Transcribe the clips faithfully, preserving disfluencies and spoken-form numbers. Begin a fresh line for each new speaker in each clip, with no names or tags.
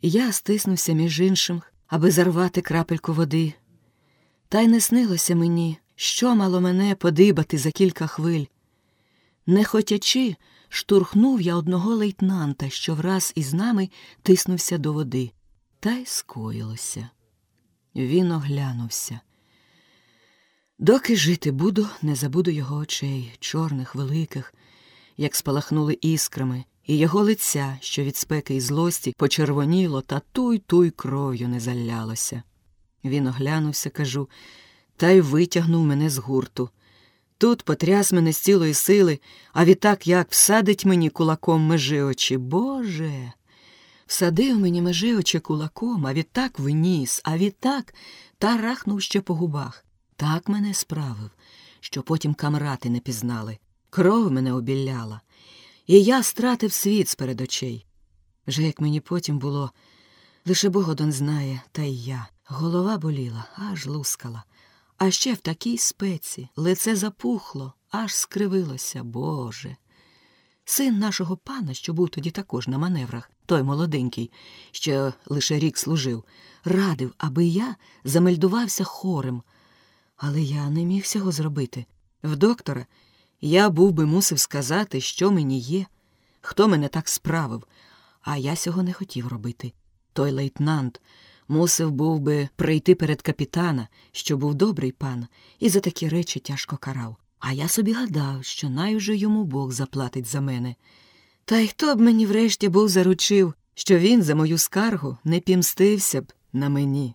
Я стиснувся між іншим, аби зарвати крапельку води. Та й не снилося мені, що мало мене подибати за кілька хвиль. Не хотячи, штурхнув я одного лейтенанта, що враз із нами тиснувся до води. Та й скоїлося. Він оглянувся. Доки жити буду, не забуду його очей, чорних, великих, як спалахнули іскрами, і його лиця, що від спеки і злості почервоніло та туй-туй кров'ю не залялося. Він оглянувся, кажу, та й витягнув мене з гурту. Тут потряс мене з цілої сили, а відтак як всадить мені кулаком межи очі. Боже! Всадив мені межи очі кулаком, а відтак вніс, а відтак тарахнув ще по губах. Так мене справив, що потім камрати не пізнали. Кров мене обіляла, і я стратив світ з-перед очей. Вже як мені потім було, лише Бог один знає, та й я. Голова боліла, аж лускала. А ще в такій спеці лице запухло, аж скривилося. Боже! Син нашого пана, що був тоді також на маневрах, той молоденький, що лише рік служив, радив, аби я замельдувався хорем. Але я не міг цього зробити. В доктора я був би мусив сказати, що мені є, хто мене так справив, а я цього не хотів робити. Той лейтенант мусив був би прийти перед капітана, що був добрий пан, і за такі речі тяжко карав. А я собі гадав, що най уже йому Бог заплатить за мене. Та й хто б мені врешті був заручив, що він за мою скаргу не пімстився б на мені.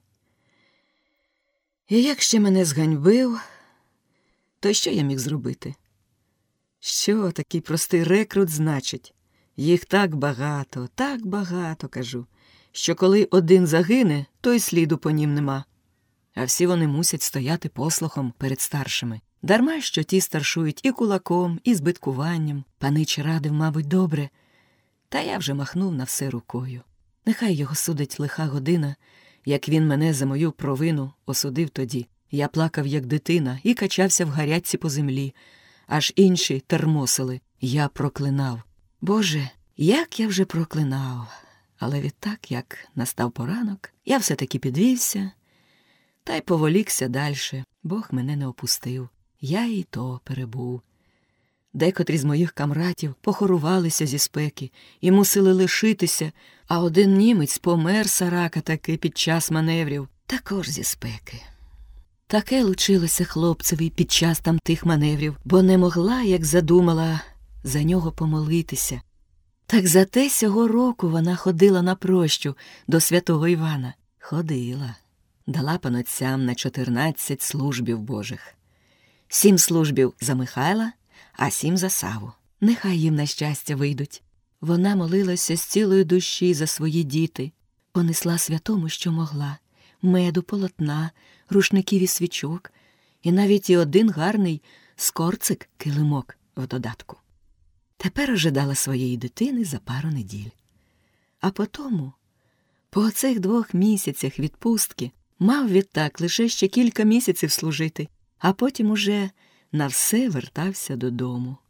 І як ще мене зганьбив, то що я міг зробити? Що такий простий рекрут значить? Їх так багато, так багато, кажу, що коли один загине, то й сліду по нім нема. А всі вони мусять стояти послухом перед старшими. Дарма, що ті старшують і кулаком, і збиткуванням. Панич радив, мабуть, добре. Та я вже махнув на все рукою. Нехай його судить лиха година, як він мене за мою провину осудив тоді. Я плакав, як дитина, і качався в гарячці по землі. Аж інші термосили. Я проклинав. Боже, як я вже проклинав. Але відтак, як настав поранок, я все-таки підвівся, та й поволікся дальше. Бог мене не опустив. Я і то перебув. Декотрі з моїх камратів похорувалися зі спеки і мусили лишитися, а один німець помер сарака таки під час маневрів, також зі спеки. Таке лучилося хлопцеві під час там тих маневрів, бо не могла, як задумала, за нього помолитися. Так за те сього року вона ходила на прощу до святого Івана. Ходила. Дала панотцям на чотирнадцять службів Божих. Сім службів за Михайла, а сім за Саву. Нехай їм на щастя вийдуть. Вона молилася з цілої душі за свої діти. Понесла святому, що могла. Меду, полотна, рушників і свічок. І навіть і один гарний скорцик, килимок в додатку. Тепер ожидала своєї дитини за пару неділь. А потому, по оцих двох місяцях відпустки, мав відтак лише ще кілька місяців служити, а потім уже на все вертався додому.